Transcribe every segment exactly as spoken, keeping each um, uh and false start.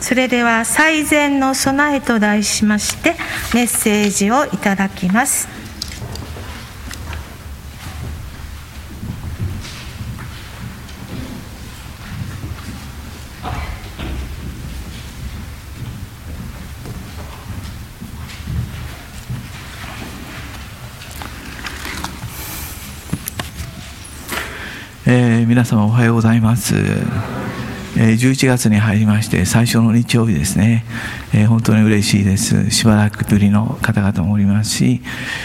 それでは最善の備えと題しましてメッセージをいただきます。 えー、皆様おはようございます。えー、じゅういちがつに入りまして最初の日曜日ですね。えー、本当に嬉しいです。しばらくぶりの方々もおりますし、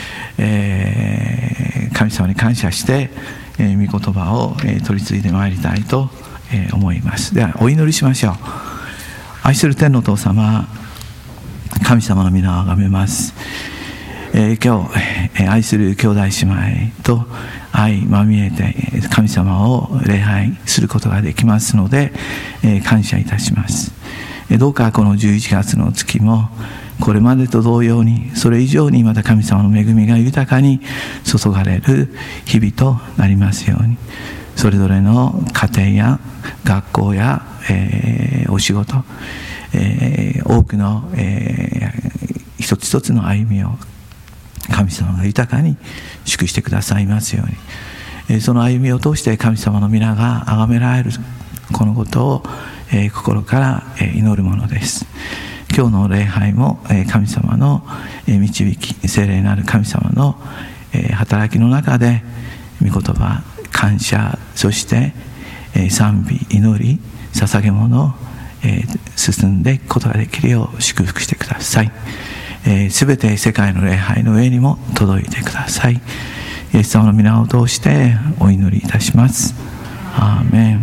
えー、神様に感謝して、えー、御言葉を、えー、取り継いでまいりたいと、えー、思います。ではお祈りしましょう。愛する天のお父様、神様の皆をあがめます。えー、今日、えー、愛する兄弟姉妹と愛まみえて神様を礼拝することができますので、えー、感謝いたします。えー、どうかこのじゅういちがつの月もこれまでと同様にそれ以上にまた神様の恵みが豊かに注がれる日々となりますように、それぞれの家庭や学校や、えー、お仕事、えー、多くの、えー、一つ一つの歩みを神様が豊かに祝してくださいますように、その歩みを通して神様の皆が崇められるこのことを心から祈るものです。今日の礼拝も神様の導き、聖霊なる神様の働きの中で御言葉、感謝、そして賛美、祈り、捧げ物を進んでいくことができるよう祝福してください。すべて世界の礼拝の上にも届いてください。イエス様の皆を通してお祈りいたします。アーメン。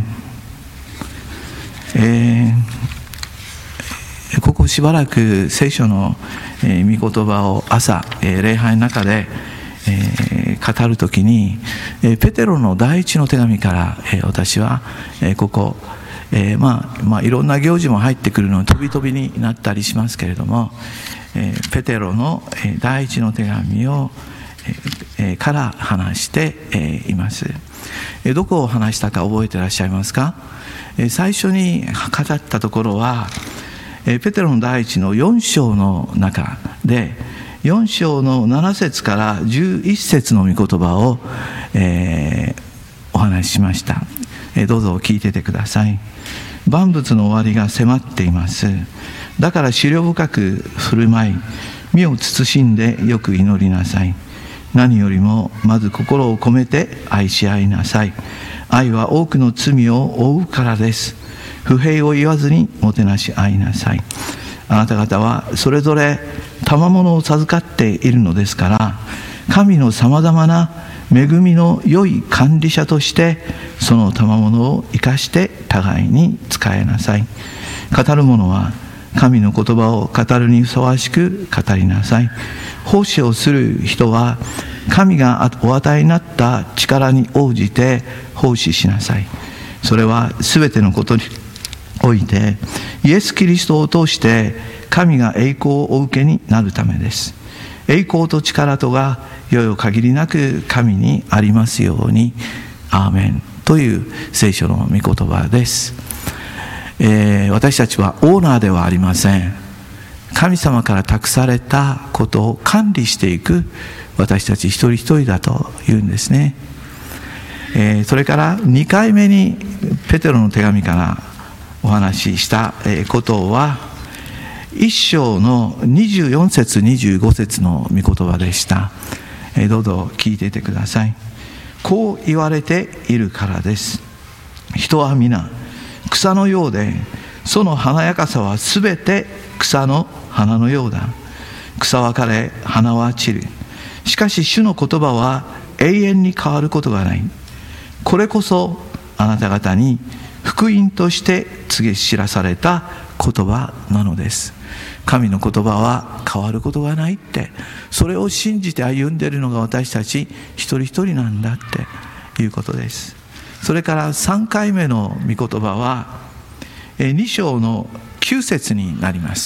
えー、ここしばらく聖書の、えー、御言葉を朝、えー、礼拝の中で、えー、語るときに、えー、ペテロの第一の手紙から、えー、私は、えー、ここえーまあまあ、いろんな行事も入ってくるので飛び飛びになったりしますけれども、えー、ペテロの、えー、第一の手紙を、えー、から話して、えー、います。えー、どこを話したか覚えていらっしゃいますか？えー、最初に語ったところは、えー、ペテロの第一のよん章の中でよん章のなな節からじゅういち節の御言葉を、えー、お話ししました。えー、どうぞ聞いててください。万物の終わりが迫っています。だから思慮深く振る舞い、身を慎んでよく祈りなさい。何よりもまず心を込めて愛し合いなさい。愛は多くの罪を負うからです。不平を言わずにもてなし合いなさい。あなた方はそれぞれ賜物を授かっているのですから、神のさまざまな恵みの良い管理者としてその賜物を生かして互いに使えなさい。語る者は神の言葉を語るにふさわしく語りなさい。奉仕をする人は神がお与えになった力に応じて奉仕しなさい。それはすべてのことにおいてイエス・キリストを通して神が栄光をお受けになるためです。栄光と力とがよよ限りなく神にありますように。アーメンという聖書の御言葉です。えー、私たちはオーナーではありません。神様から託されたことを管理していく私たち一人一人だというんですね。えー、それからにかいめにペテロの手紙からお話ししたことはいっ章のにじゅうよん節にじゅうご節の御言葉でした。えー、どうぞ聞いていてください。こう言われているからです。人は皆草のようで、その華やかさはすべて草の花のようだ。草は枯れ、花は散る。しかし主の言葉は永遠に変わることがない。これこそあなた方に福音として告げ知らされた言葉なのです。神の言葉は変わることがないって、それを信じて歩んでいるのが私たち一人一人なんだっていうことです。それからさんかいめの御言葉はに章のきゅう節になります。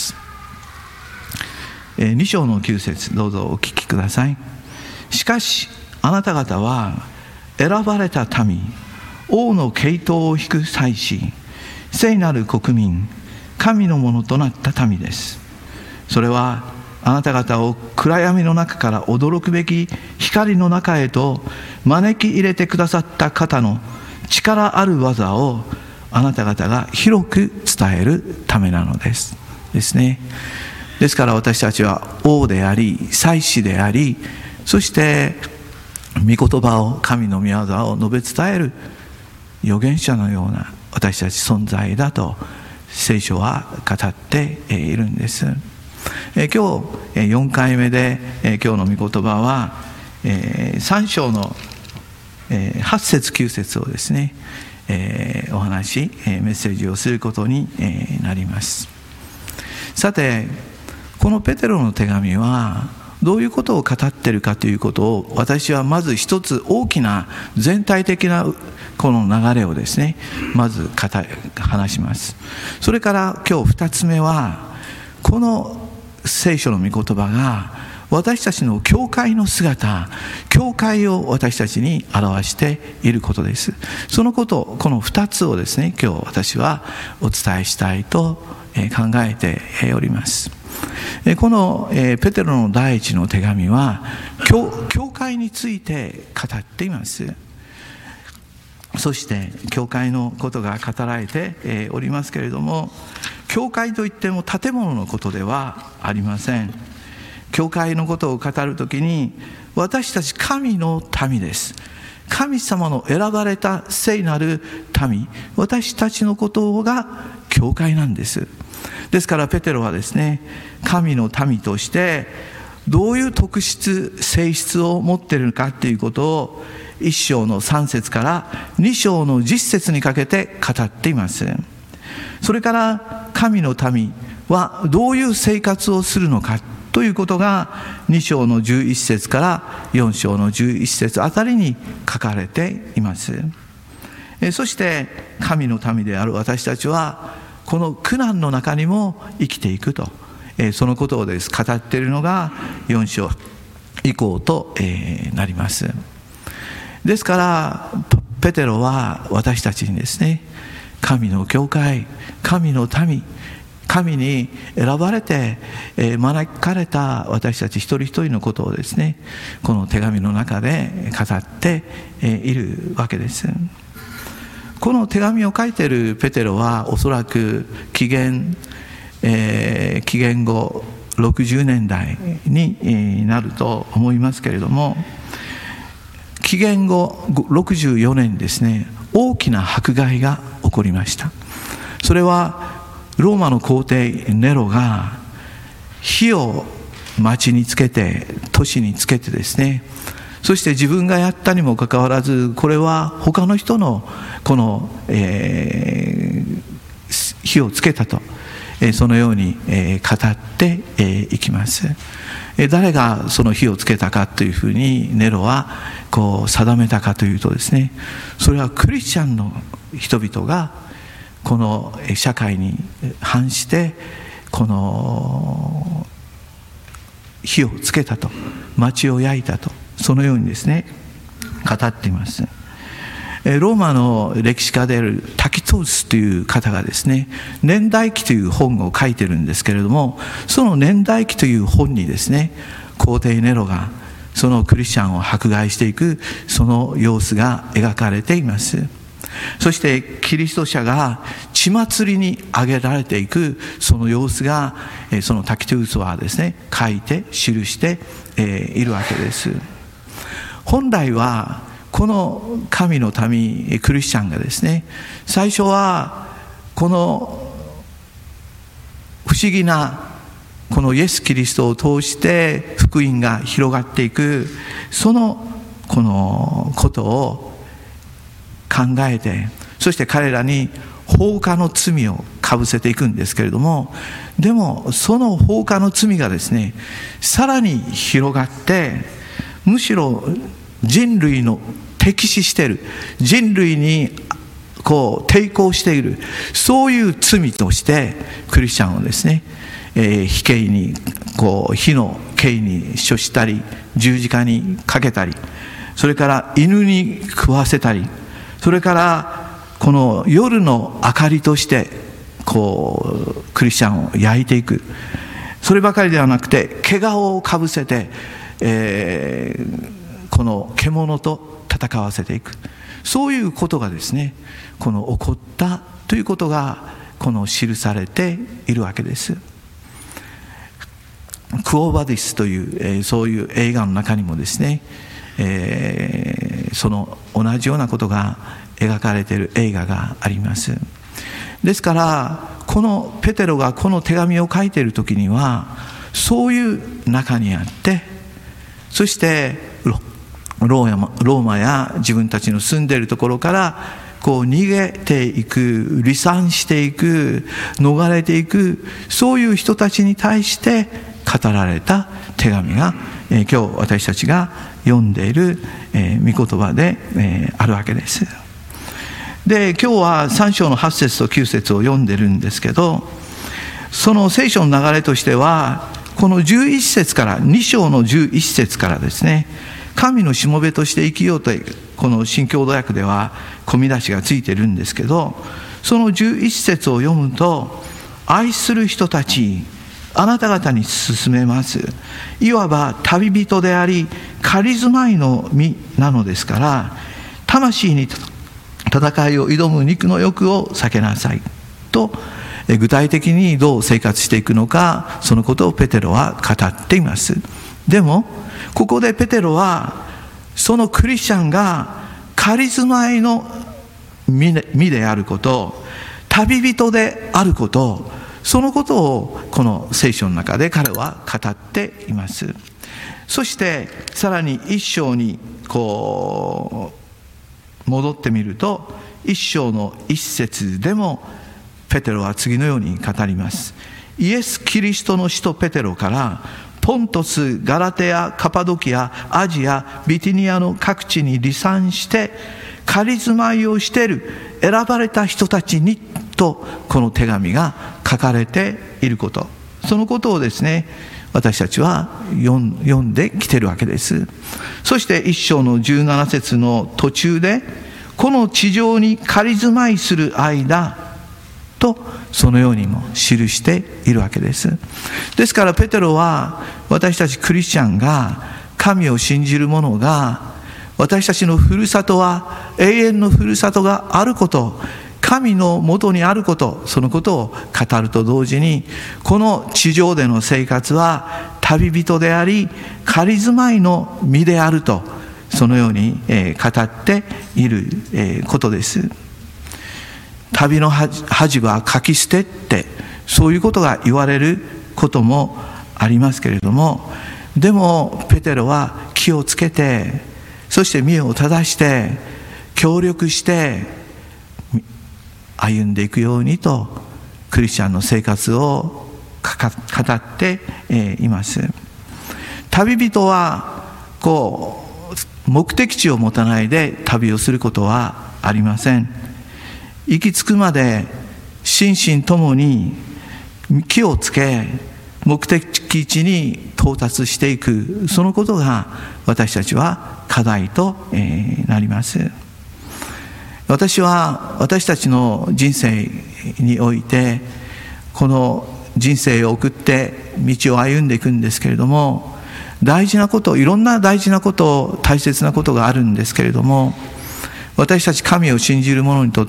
に章のきゅう節、どうぞお聞きください。しかしあなた方は選ばれた民、王の系統を引く祭司、聖なる国民、 神のものとなった民です。それはあなた方を暗闇の中から驚くべき光の中へと招き入れてくださった方の力ある技をあなた方が広く伝えるためなのですですね。ですから私たちは王であり祭司であり、そして御言葉を、神の御業を述べ伝える預言者のような私たち存在だと聖書は語っているんです。今日よんかいめで今日の御言葉はさん章のはち節きゅう節をですねお話メッセージをすることになります。さて、このペテロの手紙はどういうことを語っているかということを、私はまず一つ大きな全体的なこの流れをですねまず語話します。それから今日二つ目は、この聖書の御言葉が私たちの教会の姿、教会を私たちに表していることです。そのこと、この二つをですね今日私はお伝えしたいと考えております。このペテロの第一の手紙は 教, 教会について語っています。そして教会のことが語られておりますけれども、教会といっても建物のことではありません。教会のことを語るときに、私たち神の民です。神様の選ばれた聖なる民、私たちのことが教会なんです。ですからペテロはですね、神の民としてどういう特質、性質を持っているのかということをいっ章のさん節からに章のじゅっ節にかけて語っています。それから神の民はどういう生活をするのかということがに章のじゅういち節からよん章のじゅういち節あたりに書かれています。そして神の民である私たちはこの苦難の中にも生きていくと、そのことをです語っているのがよん章以降となります。ですからペテロは私たちにですね、神の教会、神の民、神に選ばれて招かれた私たち一人一人のことをですね、この手紙の中で語っているわけです。この手紙を書いているペテロはおそらく紀元、えー、紀元後ろくじゅうねんだいになると思いますけれども、紀元後ろくじゅうよねんですね、大きな迫害が起こりました。それはローマの皇帝ネロが火を町につけて、都市につけてですね、そして自分がやったにもかかわらず、これは他の人のこの、えー、火をつけたと、えー、そのように、えー、語って、えー、いきます。えー、誰がその火をつけたかというふうにネロはこう定めたかというとですね、それはクリスチャンの人々がこの社会に反してこの火をつけたと、町を焼いたと、そのようにですね語っています。ローマの歴史家であるタキトウスという方がですね、年代記という本を書いてるんですけれども、その年代記という本にですね、皇帝ネロがそのクリスチャンを迫害していくその様子が描かれています。そしてキリスト者が血祭りに挙げられていくその様子が、そのタキトウスはですね書いて記しているわけです。本来はこの神の民クリスチャンがですね、最初はこの不思議なこのイエス・キリストを通して福音が広がっていく、そのこのことを考えて、そして彼らに放火の罪をかぶせていくんですけれども、でもその放火の罪がですねさらに広がって、むしろ人類の敵視している、人類にこう抵抗している、そういう罪としてクリスチャンをですね、えー、火刑にこう火の刑に処したり、十字架にかけたり、それから犬に食わせたり、それからこの夜の明かりとしてこうクリスチャンを焼いていく。そればかりではなくて毛皮をかぶせて、えー、この獣と戦わせていく。そういうことがですね、この起こったということがこの記されているわけです。クオ・バディスという、えー、そういう映画の中にもですね、えー、その同じようなことが描かれている映画があります。ですからこのペテロがこの手紙を書いている時にはそういう中にあって、そしてローマ、ローマや自分たちの住んでいるところからこう逃げていく、離散していく、逃れていく、そういう人たちに対して語られた手紙が、えー、今日私たちが読んでいる、えー、御言葉で、えー、あるわけです。で、今日はさん章のはち節ときゅう節を読んでるんですけど、その聖書の流れとしてはこのじゅういち節からに章のじゅういち節からですね、神のしもべとして生きようというこの新共同訳では込み出しがついてるんですけど、そのじゅういち節を読むと、愛する人たち、あなた方に勧めます。いわば旅人であり仮住まいの身なのですから、魂に戦いを挑む肉の欲を避けなさいと、具体的にどう生活していくのか、そのことをペテロは語っています。でもここでペテロはそのクリスチャンが仮住まいの身であること、旅人であること、そのことをこの聖書の中で彼は語っています。そしてさらに一章にこう戻ってみると、一章の一節でもペテロは次のように語ります。イエス・キリストの使徒ペテロからポントス、ガラテア、カパドキア、アジア、ビティニアの各地に離散して仮住まいをしている選ばれた人たちにと、この手紙が書かれていること、そのことをですね、私たちは読んできているわけです。そして一章のじゅうなな節の途中で、この地上に仮住まいする間と、そのようにも記しているわけです。ですからペテロは、私たちクリスチャンが神を信じる者が、私たちのふるさとは永遠のふるさとがあること、神の元にあること、そのことを語ると同時に、この地上での生活は旅人であり仮住まいの身であると、そのように語っていることです。旅の恥はかき捨てって、そういうことが言われることもありますけれども、でもペテロは気をつけて、そして身を正して協力して歩んでいくようにと、クリスチャンの生活を語っています。旅人はこう目的地を持たないで旅をすることはありません。行き着くまで心身ともに気をつけ、目的地に到達していく、そのことが私たちは課題となります。私は私たちの人生において、この人生を送って道を歩んでいくんですけれども、大事なこと、いろんな大事なこと、大切なことがあるんですけれども、私たち神を信じる者にとって、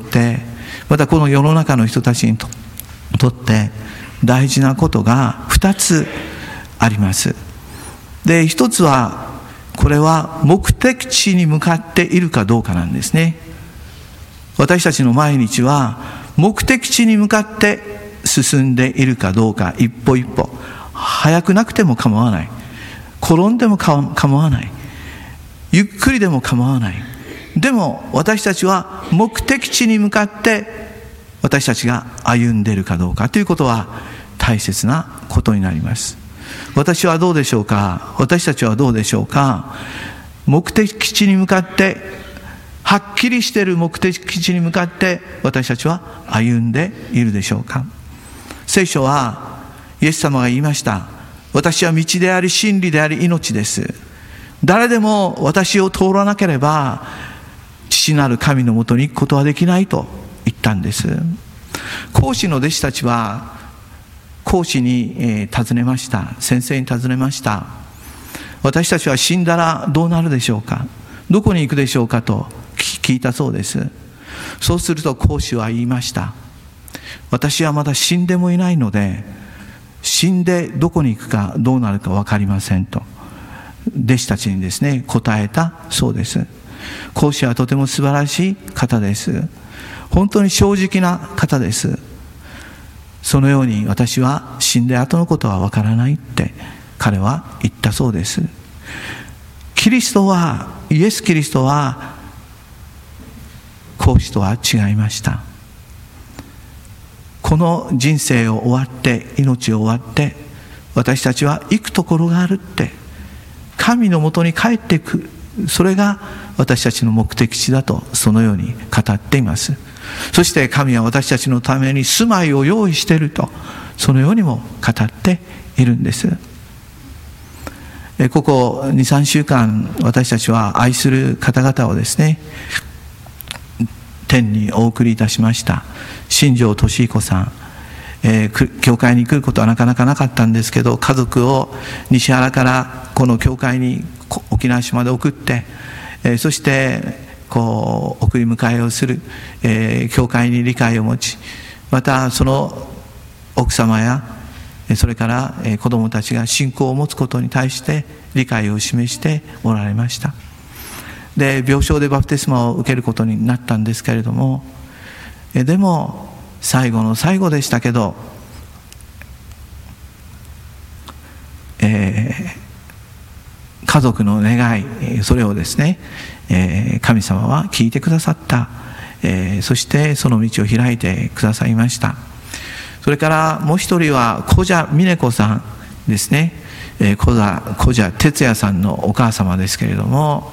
またこの世の中の人たちにとって大事なことが二つあります。で、一つは、これは目的地に向かっているかどうかなんですね。私たちの毎日は目的地に向かって進んでいるかどうか、一歩一歩、早くなくても構わない、転んでも構わない、ゆっくりでも構わない。でも私たちは目的地に向かって私たちが歩んでいるかどうかということは大切なことになります。私はどうでしょうか、私たちはどうでしょうか。目的地に向かって、はっきりしている目的地に向かって私たちは歩んでいるでしょうか。聖書はイエス様が言いました。私は道であり真理であり命です。誰でも私を通らなければ父なる神のもとに行くことはできないと言ったんです。 孔子の弟子たちは孔子に、えー、尋ねました。先生に尋ねました。私たちは死んだらどうなるでしょうか、どこに行くでしょうかと聞いたそうです。そうすると孔子は言いました。私はまだ死んでもいないので、死んでどこに行くかどうなるか分かりませんと弟子たちにですね答えたそうです。孔子はとても素晴らしい方です。本当に正直な方です。そのように私は死んで後のことは分からないって彼は言ったそうです。キリストはイエス・キリストは孔子とは違いました。この人生を終わって命を終わって私たちは行くところがあるって、神のもとに帰っていく、それが私たちの目的地だとそのように語っています。そして神は私たちのために住まいを用意しているとそのようにも語っているんです。ここ にさんしゅうかん私たちは愛する方々をですね天にお送りいたしました。新庄俊彦さん、えー、教会に来ることはなかなかなかったんですけど、家族を西原からこの教会に沖縄市まで送って、えー、そしてこう送り迎えをする、えー、教会に理解を持ち、またその奥様やそれから子どもたちが信仰を持つことに対して理解を示しておられました。で病床でバプテスマを受けることになったんですけれども、でも最後の最後でしたけど、えー、家族の願い、それをですね、えー、神様は聞いてくださった、えー、そしてその道を開いてくださいました。それからもう一人は小蛇峰子さんですね、えー、小蛇小蛇哲也さんのお母様ですけれども、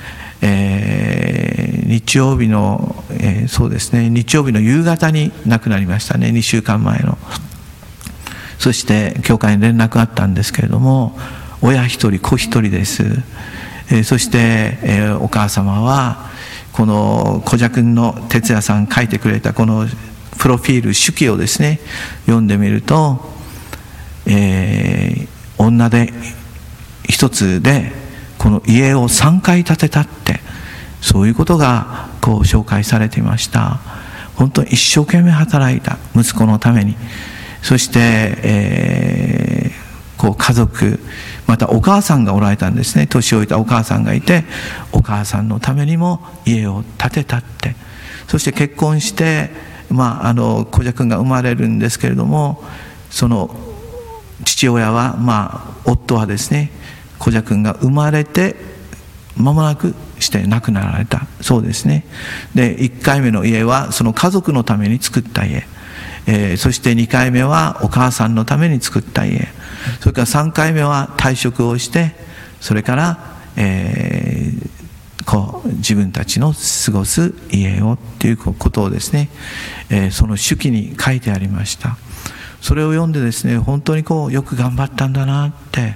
えー、日曜日の、えー、そうですね日曜日の夕方に亡くなりましたね。にしゅうかんまえの。そして教会に連絡があったんですけれども、親一人子一人です。えー、そして、えー、お母様はこの小蛇くんの哲也さん書いてくれたこのプロフィール手記をですね読んでみると、えー、女で一つでこの家をさんかい建てたって、そういうことがこう紹介されていました。本当に一生懸命働いた息子のために、そして、えー、こう家族、またお母さんがおられたんですね。年老いたお母さんがいて、お母さんのためにも家を建てたって、そして結婚して、まあ、あの小蛇くんが生まれるんですけれども、その父親は、まあ、夫はですね小蛇くんが生まれて間もなくして亡くなられたそうですね。でいっかいめの家はその家族のために作った家、えー、そしてにかいめはお母さんのために作った家、それからさんかいめは退職をして、それから、えー、こう自分たちの過ごす家をっていうことをですね、えー、その手記に書いてありました。それを読んでですね、本当にこうよく頑張ったんだなって、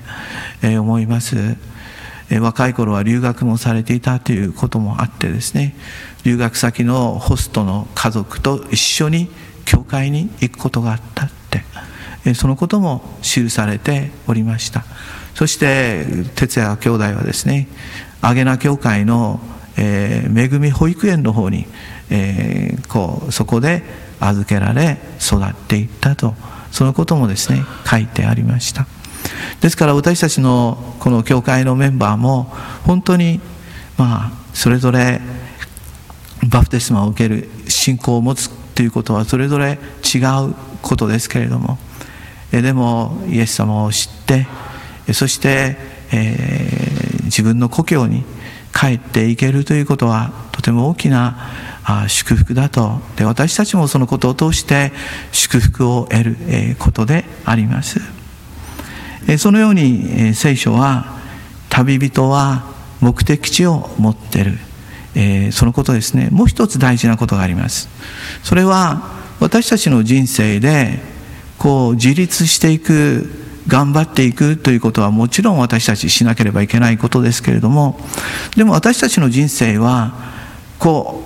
えー、思います。えー、若い頃は留学もされていたということもあってですね、留学先のホストの家族と一緒に教会に行くことがあったって、えー、そのことも記されておりました。そして哲也兄弟はですね、アゲナ教会の、えー、恵み保育園の方に、えー、こうそこで預けられ育っていったと、そのこともですね書いてありました。ですから私たちのこの教会のメンバーも本当にまあそれぞれバプテスマを受ける信仰を持つということはそれぞれ違うことですけれども、でもイエス様を知って、そして、えー、自分の故郷に帰っていけるということはとても大きな祝福だと。で私たちもそのことを通して祝福を得ることであります。そのように聖書は旅人は目的地を持っている、そのことですね。もう一つ大事なことがあります。それは私たちの人生でこう自立していく、頑張っていくということはもちろん私たちしなければいけないことですけれども、でも私たちの人生はこう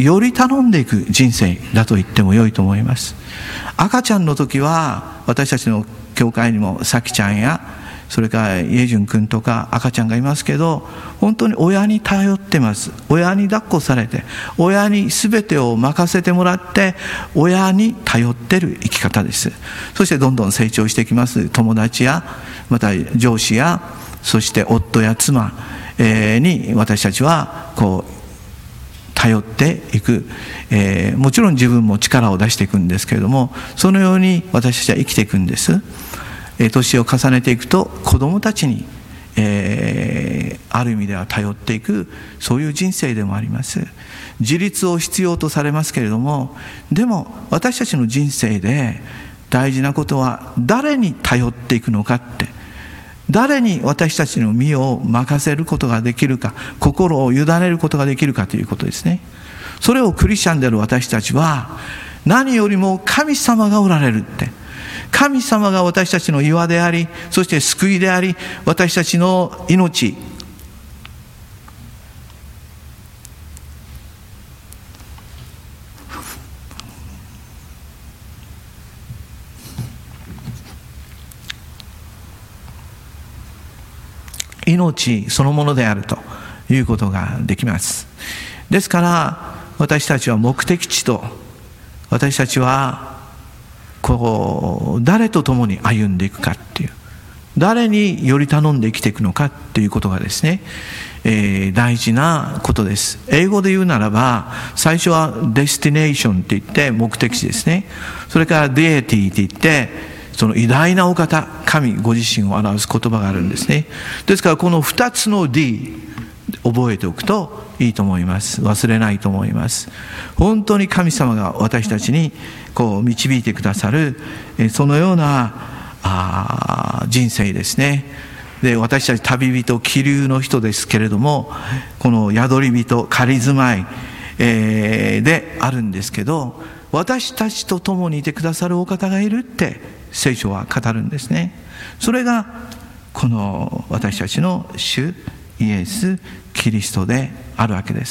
より頼んでいく人生だと言っても良いと思います。赤ちゃんの時は私たちの教会にもさきちゃんやそれからイェジュン君とか赤ちゃんがいますけど、本当に親に頼ってます。親に抱っこされて、親に全てを任せてもらって、親に頼ってる生き方です。そしてどんどん成長していきます。友達やまた上司やそして夫や妻に私たちはこう頼っていく、えー、もちろん自分も力を出していくんですけれども、そのように私たちは生きていくんです。年を重ねていくと子どもたちに、えー、ある意味では頼っていく、そういう人生でもあります。自立を必要とされますけれども、でも私たちの人生で大事なことは誰に頼っていくのかって、誰に私たちの身を任せることができるか、心を委ねることができるかということですね。それをクリスチャンである私たちは何よりも神様がおられるって、神様が私たちの岩であり、そして救いであり、私たちの命、命そのものであるということができます。ですから私たちは目的地と、私たちはこう誰と共に歩んでいくかっていう、誰により頼んで生きていくのかっていうことがですね、えー、大事なことです。英語で言うならば最初はデスティネーションって言って目的地ですね。それからディエティって言ってその偉大なお方、神ご自身を表す言葉があるんですね。ですからこのふたつの D 覚えておくといいと思います。忘れないと思います。本当に神様が私たちにこう導いてくださる、そのようなあ人生ですね。で、私たち旅人、気流の人ですけれども、この宿り人、仮住まい、えー、であるんですけど、私たちと共にいてくださるお方がいるって聖書は語るんですね。それがこの私たちの主イエス・キリストであるわけです。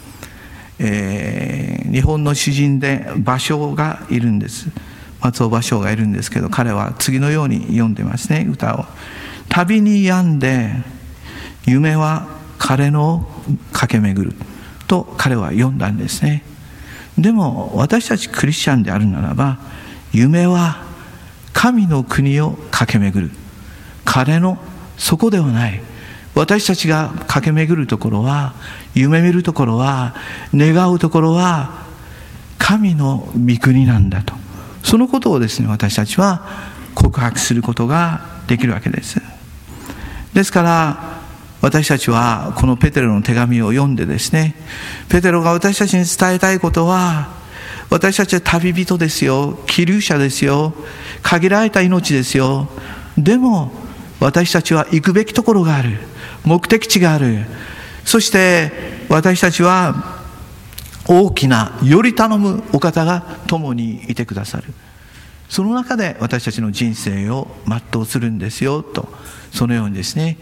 えー、日本の詩人で芭蕉がいるんです。松尾芭蕉がいるんですけど、彼は次のように読んでますね、歌を。旅に病んで夢は彼の駆け巡ると彼は読んだんですね。でも私たちクリスチャンであるならば、夢は神の国を駆け巡る、彼のそこではない。私たちが駆け巡るところは、夢見るところは、願うところは神の御国なんだと、そのことをですね、私たちは告白することができるわけです。ですから私たちはこのペテロの手紙を読んでですね、ペテロが私たちに伝えたいことは、私たちは旅人ですよ、気流者ですよ、限られた命ですよ。でも私たちは行くべきところがある、目的地がある。そして私たちは大きなより頼むお方が共にいてくださる。その中で私たちの人生を全うするんですよと、そのようにですね、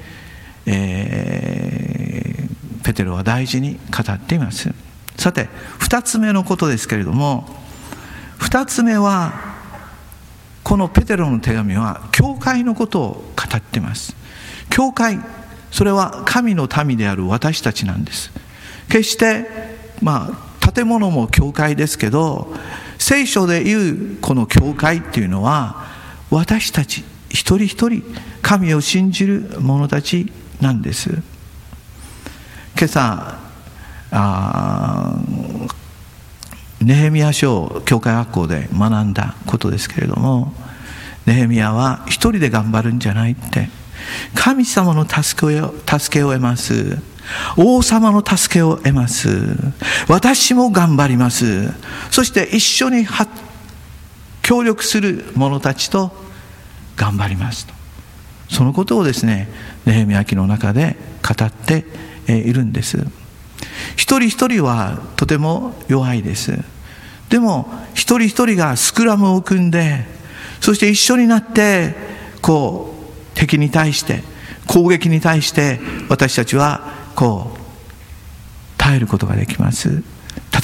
えー、ペテロは大事に語っています。さて二つ目のことですけれども、二つ目はこのペテロの手紙は教会のことを語っています。教会、それは神の民である私たちなんです。決してまあ建物も教会ですけど、聖書でいうこの教会っていうのは私たち一人一人神を信じる者たちなんです。今朝あネヘミヤ書を教会学校で学んだことですけれども、ネヘミヤは一人で頑張るんじゃないって、神様の助けを助けを得ます、王様の助けを得ます、私も頑張ります、そして一緒に協力する者たちと頑張りますと、そのことをですね、ネヘミヤ記の中で語っているんです。一人一人はとても弱いです。でも一人一人がスクラムを組んで、そして一緒になってこう敵に対して、攻撃に対して私たちはこう耐えることができます。戦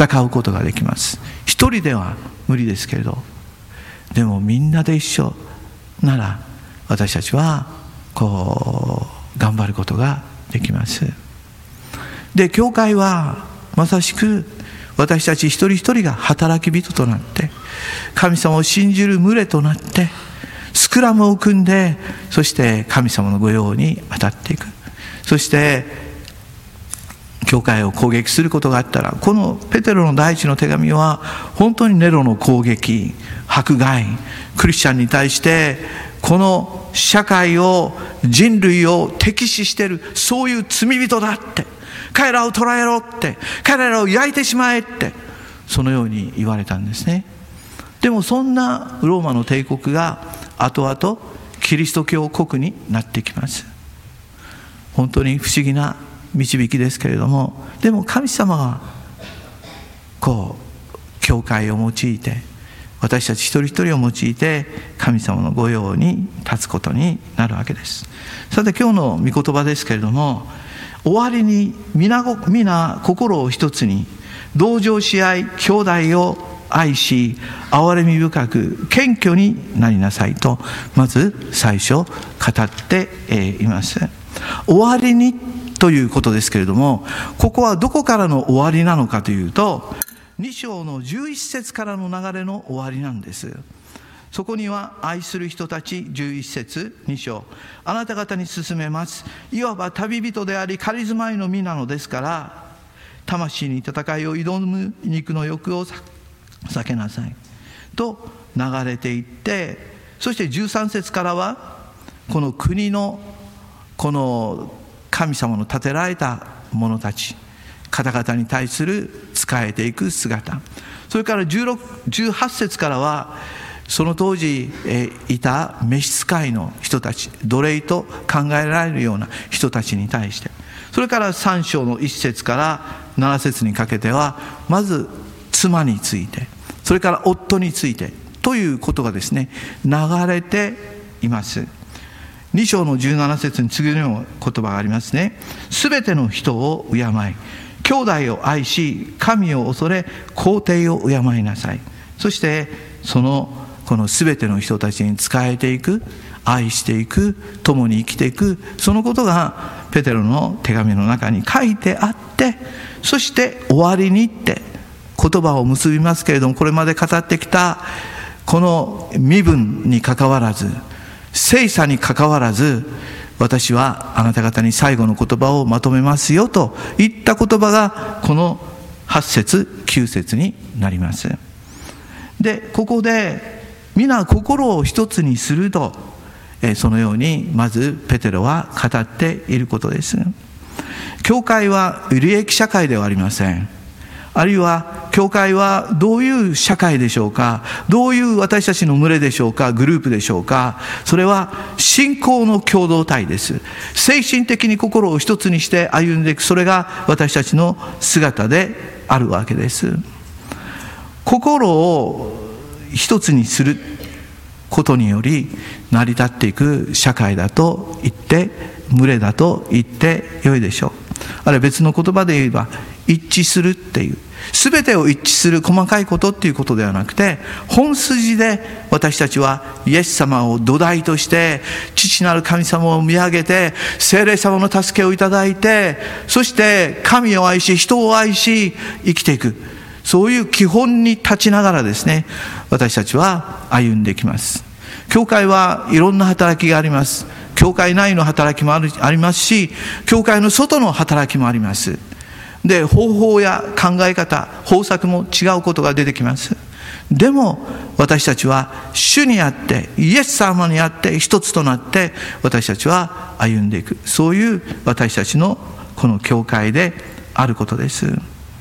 戦うことができます。一人では無理ですけれど、でもみんなで一緒なら私たちはこう頑張ることができます。で、教会はまさしく私たち一人一人が働き人となって、神様を信じる群れとなってスクラムを組んで、そして神様の御用に当たっていく。そして教会を攻撃することがあったら、このペテロの第一の手紙は本当にネロの攻撃、迫害、クリスチャンに対してこの社会を、人類を敵視している、そういう罪人だって、彼らを捕らえろって、彼らを焼いてしまえって、そのように言われたんですね。でもそんなローマの帝国が後々キリスト教国になってきます。本当に不思議な導きですけれども、でも神様はこう教会を用いて、私たち一人一人を用いて神様の御用に立つことになるわけです。さて、今日の御言葉ですけれども、終わりに皆皆心を一つに同情し合い、兄弟を愛し憐れみ深く謙虚になりなさいと、まず最初語っています。終わりにということですけれども、ここはどこからの終わりなのかというと、に章のじゅういち節からの流れの終わりなんです。そこには、愛する人たち、じゅういち節、に章、あなた方に勧めます。いわば旅人であり仮住まいの身なのですから、魂に戦いを挑む肉の欲を避けなさいと流れていって、そしてじゅうさん節からはこの国のこの神様の建てられた者たち方々に対する仕えていく姿、それからじゅうろく、じゅうはち節からはその当時いた召使いの人たち、奴隷と考えられるような人たちに対して、それからさん章のいち節からなな節にかけてはまず妻について、それから夫についてということがですね、流れています。に章のじゅうなな節に次のような言葉がありますね。すべての人を敬い、兄弟を愛し、神を恐れ、皇帝を敬いなさい。そしてそのこのすべての人たちに仕えていく、愛していく、共に生きていく、そのことがペテロの手紙の中に書いてあって、そして終わりにって言葉を結びますけれども、これまで語ってきたこの身分にかかわらず、聖査にかかわらず、私はあなた方に最後の言葉をまとめますよといった言葉がこのはち節きゅう節になります。で、ここで皆心を一つにすると、そのようにまずペテロは語っていることです。教会は利益社会ではありません。あるいは教会はどういう社会でしょうか、どういう私たちの群れでしょうか、グループでしょうか。それは信仰の共同体です。精神的に心を一つにして歩んでいく、それが私たちの姿であるわけです。心を一つにすることにより成り立っていく社会だと言って、群れだと言ってよいでしょう。あるいは別の言葉で言えば一致するっていう、全てを一致する細かいことっていうことではなくて、本筋で私たちはイエス様を土台として父なる神様を見上げて、聖霊様の助けをいただいて、そして神を愛し人を愛し生きていく、そういう基本に立ちながらですね、私たちは歩んできます。教会はいろんな働きがあります。教会内の働きもある、ありますし、教会の外の働きもあります。で、方法や考え方、方策も違うことが出てきます。でも私たちは主にあって、イエス様にあって一つとなって私たちは歩んでいく、そういう私たちのこの教会であることです。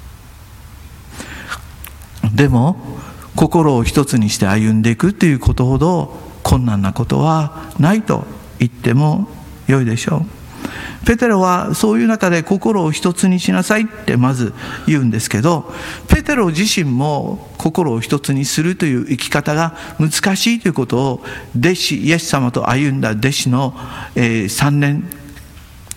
でも心を一つにして歩んでいくということほど困難なことはないと言っても良いでしょう。ペテロはそういう中で心を一つにしなさいってまず言うんですけど、ペテロ自身も心を一つにするという生き方が難しいということを弟子、イエス様と歩んだ弟子のさんねん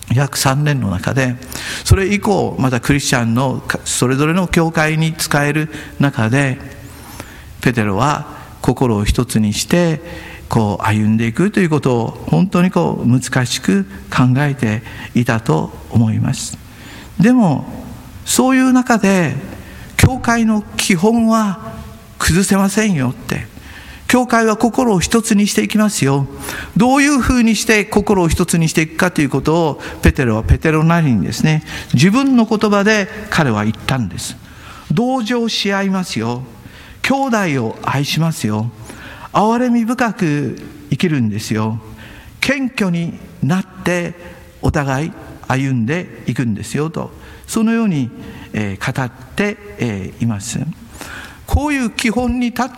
約さんねんの中で、それ以降またクリスチャンのそれぞれの教会に仕える中で、ペテロは心を一つにしてこう歩んでいくということを本当にこう難しく考えていたと思います。でもそういう中で教会の基本は崩せませんよって、教会は心を一つにしていきますよ。どういうふうにして心を一つにしていくかということをペテロはペテロなりにですね、自分の言葉で彼は言ったんです。同情し合いますよ。兄弟を愛しますよ。憐れみ深く生きるんですよ。謙虚になってお互い歩んでいくんですよと、そのように、えー、語って、えー、います。こういう基本に立って、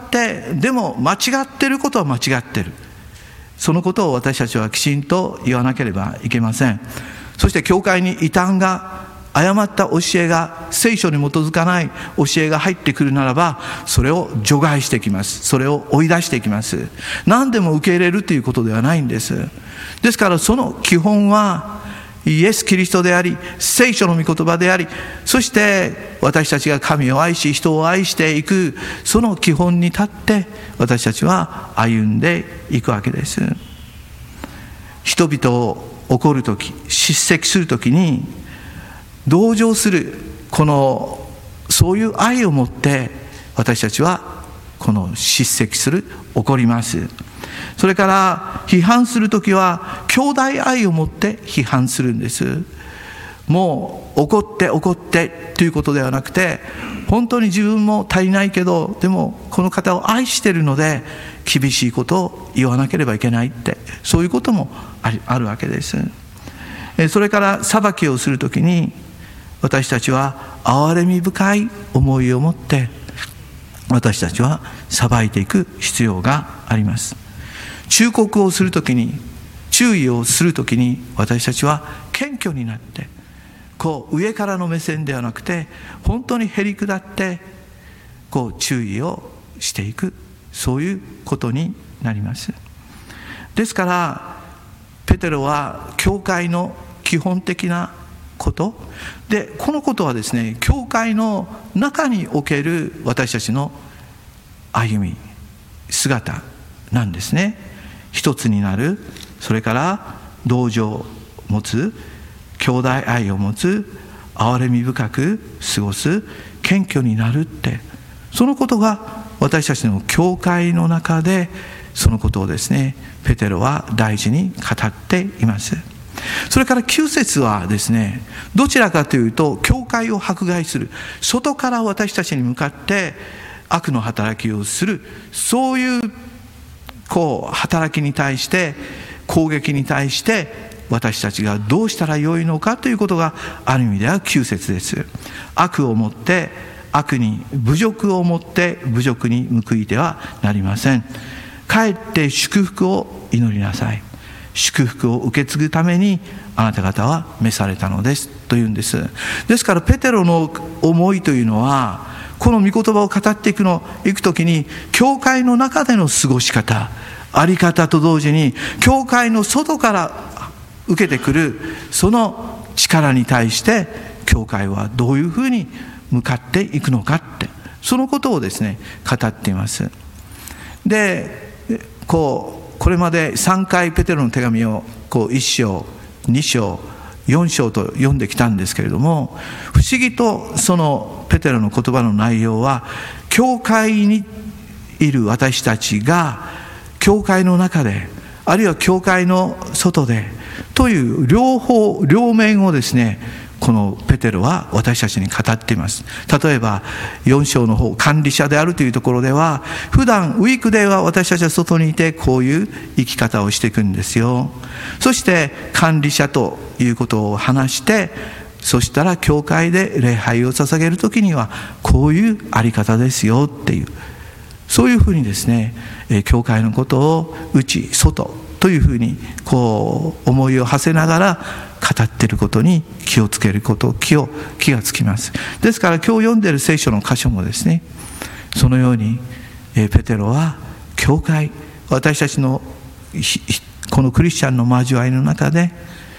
でも間違ってることは間違ってる、そのことを私たちはきちんと言わなければいけません。そして教会に異端が、誤った教えが、聖書に基づかない教えが入ってくるならば、それを除外していきます。それを追い出していきます。何でも受け入れるということではないんです。ですからその基本はイエス・キリストであり、聖書の御言葉であり、そして私たちが神を愛し人を愛していく、その基本に立って私たちは歩んでいくわけです。人々を怒るとき、叱責するときに同情する、このそういう愛を持って私たちはこの叱責する、怒ります。それから批判するときは兄弟愛を持って批判するんです。もう怒って怒ってということではなくて、本当に自分も足りないけど、でもこの方を愛しているので厳しいことを言わなければいけないって、そういうこともあるわけです。それから裁きをするときに、私たちは憐れみ深い思いを持って私たちは裁いていく必要があります。忠告をするときに、注意をするときに、私たちは謙虚になって、こう上からの目線ではなくて、本当にへり下ってこう注意をしていく、そういうことになります。ですからペテロは教会の基本的なことで、このことはですね、教会の中における私たちの歩み、姿なんですね。一つになる、それから同情を持つ、兄弟愛を持つ、憐れみ深く過ごす、謙虚になるって、そのことが私たちの教会の中で、そのことをですね、ペテロは大事に語っています。それからきゅう節はですね、どちらかというと教会を迫害する、外から私たちに向かって悪の働きをする、そういうこう働きに対して、攻撃に対して私たちがどうしたらよいのかということがある意味ではきゅう節です。悪をもって悪に、侮辱をもって侮辱に報いてはなりません。かえって祝福を祈りなさい。祝福を受け継ぐためにあなた方は召されたのですというんです。ですからペテロの思いというのは、この御言葉を語っていくのいくときに、教会の中での過ごし方、あり方と同時に教会の外から受けてくるその力に対して教会はどういうふうに向かっていくのかって、そのことをですね語っています。で、こうこれまでさんかいペテロの手紙をこういっ章に章よん章と読んできたんですけれども、不思議とそのペテロの言葉の内容は、教会にいる私たちが教会の中で、あるいは教会の外でという両方両面をですね、このペテロは私たちに語っています。例えばよん章の方、管理者であるというところでは、普段ウィークデーは私たちは外にいてこういう生き方をしていくんですよ。そして管理者ということを話して、そしたら教会で礼拝を捧げるときにはこういうあり方ですよっていう、そういうふうにですね、教会のことを内外というふうにこう思いを馳せながら語っていることに気をつけること、気を気がつきます。ですから今日読んでいる聖書の箇所もですね、そのようにペテロは教会、私たちのこのクリスチャンの交わりの中で、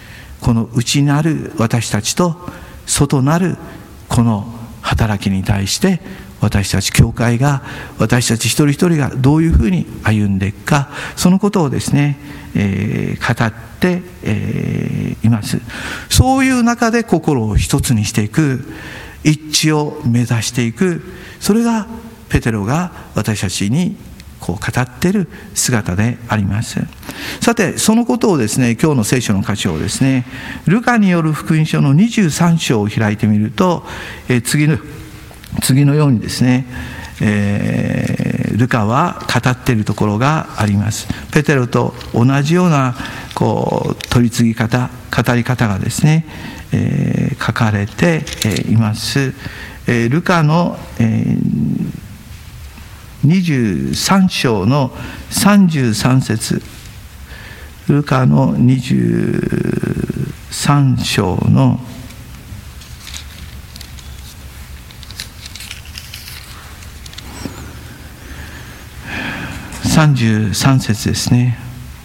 この内なる私たちと外なるこの働きに対して私たち教会が、私たち一人一人がどういうふうに歩んでいくか、そのことをですね、えー、語って、えー、います。そういう中で心を一つにしていく、一致を目指していく、それがペテロが私たちにこう語っている姿であります。さて、そのことをですね、今日の聖書の箇所をですね、ルカによる福音書のにじゅうさん章を開いてみると、えー、次の次のようにですね、えー、ルカは語っているところがあります。ペテロと同じようなこう取り次ぎ方、語り方がですね、えー、書かれています。えー、ルカの、えー、にじゅうさん章のさんじゅうさん節、ルカのにじゅうさん章のさんじゅうさん節ですね、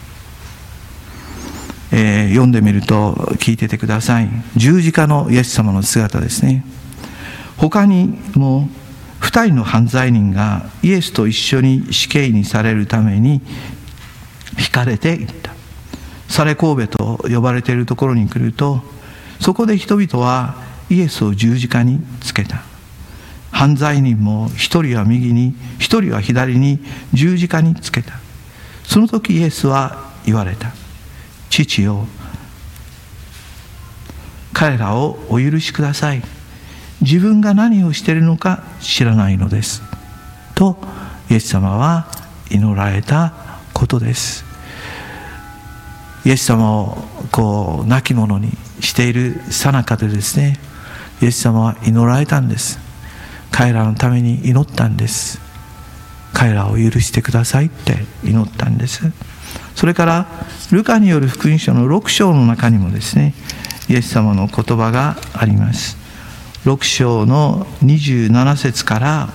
えー、読んでみると聞いててください。十字架のイエス様の姿ですね。他にも二人の犯罪人がイエスと一緒に死刑にされるために引かれていった。サレ神戸と呼ばれているところに来ると、そこで人々はイエスを十字架につけた。犯罪人も一人は右に一人は左に十字架につけた。その時イエスは言われた。父よ、彼らをお許しください。自分が何をしているのか知らないのです。とイエス様は祈られたことです。イエス様をこう亡き者にしている最中でですね、イエス様は祈られたんです。彼らのために祈ったんです。彼らを許してくださいって祈ったんです。それからルカによる福音書のろく章の中にもですね、イエス様の言葉があります。ろく章のにじゅうなな節から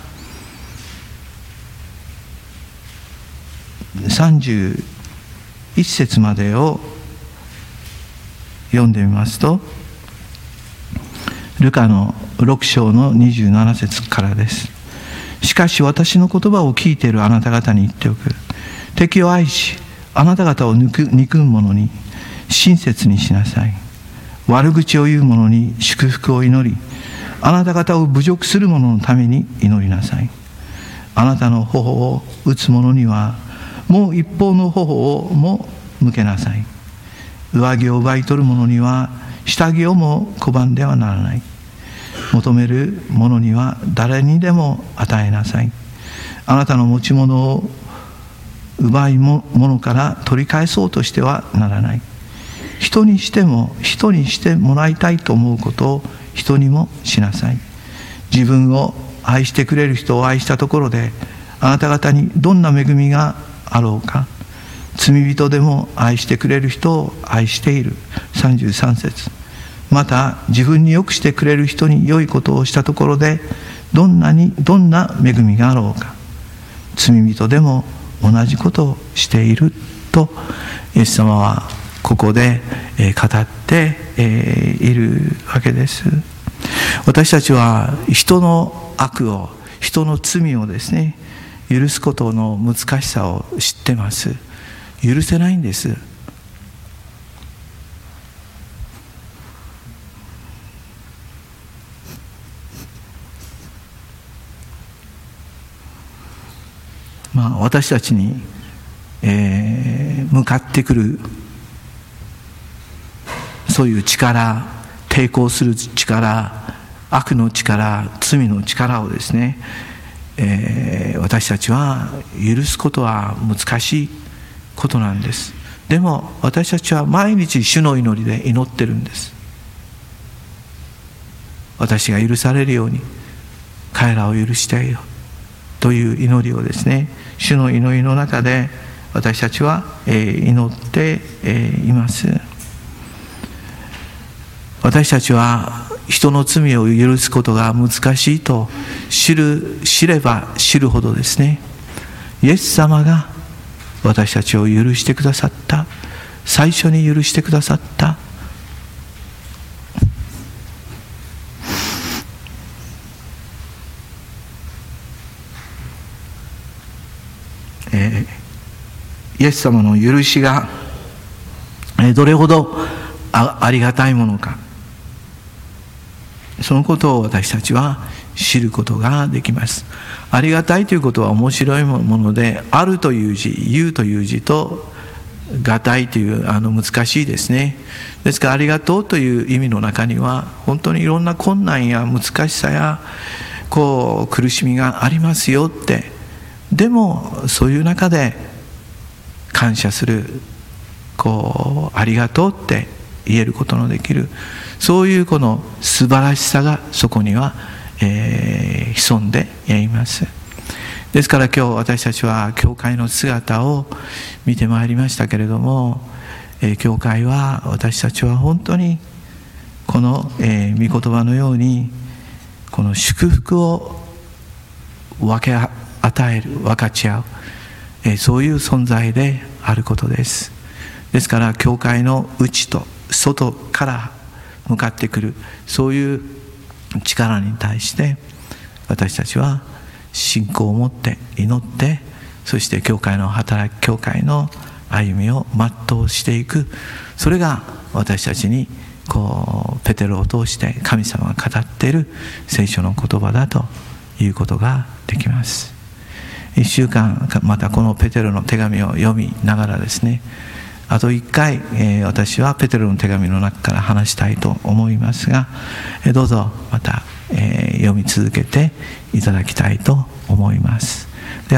さんじゅういち節までを読んでみますと、ルカのろく章のにじゅうなな節からです。しかし私の言葉を聞いているあなた方に言っておく。敵を愛し、あなた方を憎む者に親切にしなさい。悪口を言う者に祝福を祈り、あなた方を侮辱する者のために祈りなさい。あなたの頬を打つ者にはもう一方の頬をも向けなさい。上着を奪い取る者には下着をも拒んではならない。求める者には誰にでも与えなさい。あなたの持ち物を奪い物から取り返そうとしてはならない。人にしても人にしてもらいたいと思うことを人にもしなさい。自分を愛してくれる人を愛したところで、あなた方にどんな恵みがあろうか。罪人でも愛してくれる人を愛している。さんじゅうさん節。また自分によくしてくれる人に良いことをしたところで、どんなにどんな恵みがあろうか。罪人でも同じことをしていると、イエス様はここで語っているわけです。私たちは人の悪を、人の罪をですね、許すことの難しさを知ってます。許せないんです。まあ、私たちに、えー、向かってくるそういう力、抵抗する力、悪の力、罪の力をですね、えー、私たちは許すことは難しいことなんです。でも私たちは毎日主の祈りで祈ってるんです。私が許されるように彼らを許してよという祈りをですね、主の祈りの中で私たちは祈っています。私たちは人の罪を許すことが難しいと知る知れば知るほどですね、イエス様が私たちを許してくださった、最初に許してくださったイエス様の許しがどれほど あ, ありがたいものか、そのことを私たちは知ることができます。ありがたいということは面白いもので、あるという字、言うという字とがたいというあの難しいですね。ですからありがとうという意味の中には本当にいろんな困難や難しさやこう苦しみがありますよって、でもそういう中で感謝する、こうありがとうって言えることのできる、そういうこの素晴らしさがそこには、えー、潜んでいます。ですから今日私たちは教会の姿を見てまいりましたけれども、えー、教会は私たちは本当にこの、えー、御言葉のようにこの祝福を分け与える、分かち合う、えー、そういう存在であることです。ですから教会の内と外から向かってくるそういう力に対して私たちは信仰を持って祈って、そして教会の働き、教会の歩みを全うしていく、それが私たちにこうペテロを通して神様が語っている聖書の言葉だということができます。いっしゅうかんまたこのペテロの手紙を読みながらですね、あといっかい、えー、私はペテロの手紙の中から話したいと思いますが、えー、どうぞまた、えー、読み続けていただきたいと思います。